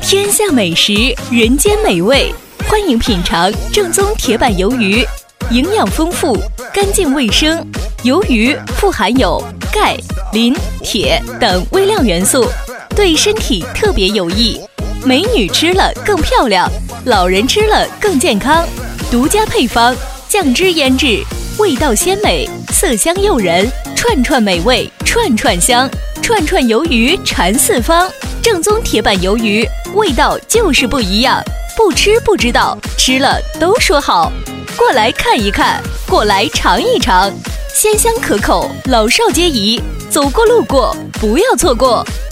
天下美食，人间美味，欢迎品尝正宗铁板鱿鱼，营养丰富，干净卫生。鱿鱼富含有钙、磷、铁等微量元素，对身体特别有益。美女吃了更漂亮，老人吃了更健康。独家配方，酱汁腌制，味道鲜美，色香诱人，串串美味，串串香，串串鱿鱼传四方。正宗铁板鱿鱼，味道就是不一样，不吃不知道，吃了都说好。过来看一看，过来尝一尝，鲜香可口，老少皆宜，走过路过不要错过。